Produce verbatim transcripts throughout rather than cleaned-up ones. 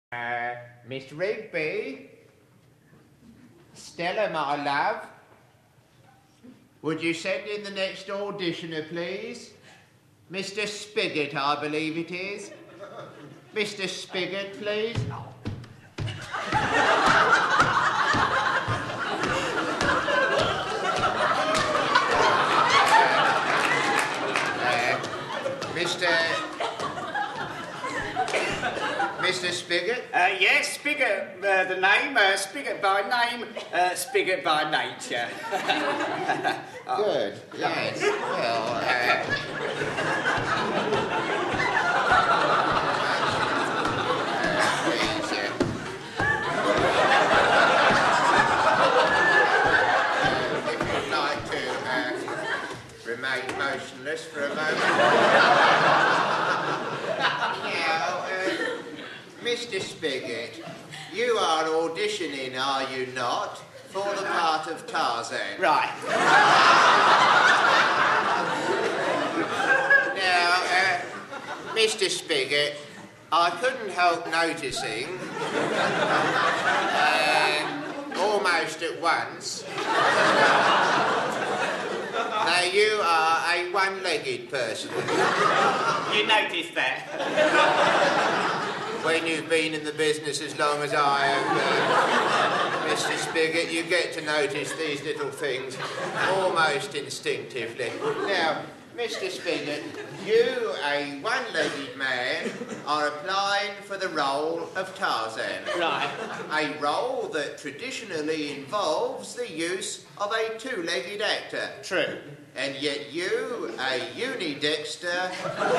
Uh, Miss Rigby? Stella, my love? Would you send in the next auditioner, please? Mister Spigot, I believe it is. Mister Spigot, please. uh, Mister Mister Spigot? Uh, yes, Spigot, uh, the name, uh, Spigot by name, uh, Spigot by nature. oh. Good, yes. Well, uh... uh, please, uh... uh, if you'd like to uh, remain motionless for a moment. Now, uh, Mister Spigot, you are auditioning, are you not, for the part of Tarzan? Right. Now, uh, Mister Spigot, I couldn't help noticing, uh, almost at once, that you are a one-legged person. You noticed that? When you've been in the business as long as I have, uh, Mister Spigot, you get to notice these little things almost instinctively. Now, Mister Spigot, you, a one-legged man, are applying for the role of Tarzan. Right. A role that traditionally involves the use of a two-legged actor. True. And yet you, a unidexter,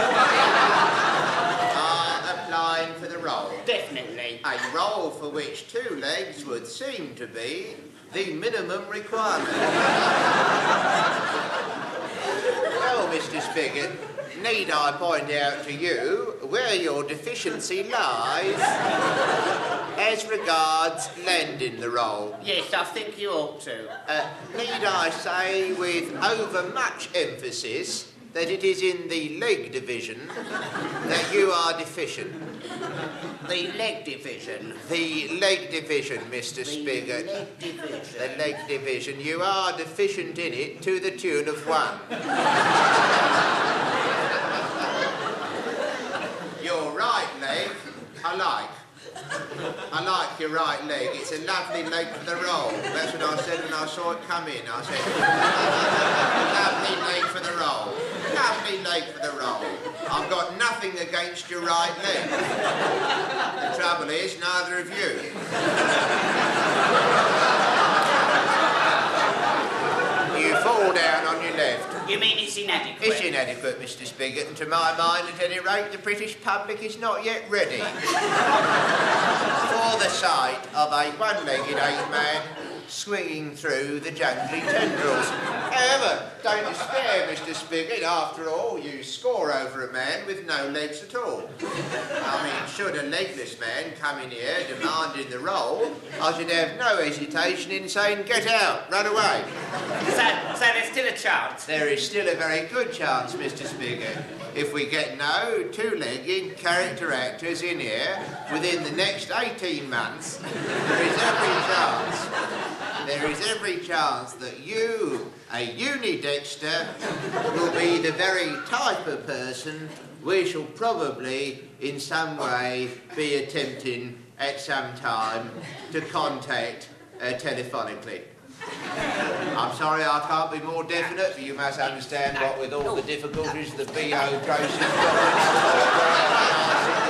are applying for the role. Definitely. A role for which two legs would seem to be the minimum requirement. Well, Mister Spigot, need I point out to you where your deficiency lies as regards landing the role? Yes, I think you ought to. Uh, need I say with overmuch emphasis that it is in the leg division that you are deficient? The leg division. The leg division, Mister Spigot. The leg division. The leg division. You are deficient in it to the tune of one. Your right leg, I like. I like your right leg. It's a lovely leg for the role. That's what I said when I saw it come in. I said, lovely leg for the role. Lovely leg for the role. I've got nothing against your right leg. The trouble is, neither of you. You fall down on your left. You mean it's inadequate? It's inadequate, Mister Spigot, and to my mind, at any rate, the British public is not yet ready for the sight of a one-legged ape-man swinging through the jungly tendrils. However, don't despair, Mister Spigot. After all, you score over a man with no legs at all. I mean, should a legless man come in here demanding the role, I should have no hesitation in saying, get out, run away. So, so there's still a chance? There is still a very good chance, Mister Spigot. If we get no two-legged character actors in here within the next eighteen months, there is every chance, there is every chance that you, a unidexter, will be the very type of person we shall probably, in some way, be attempting at some time to contact uh, telephonically. I'm sorry I can't be more definite, but you must understand what with all the difficulties the B O process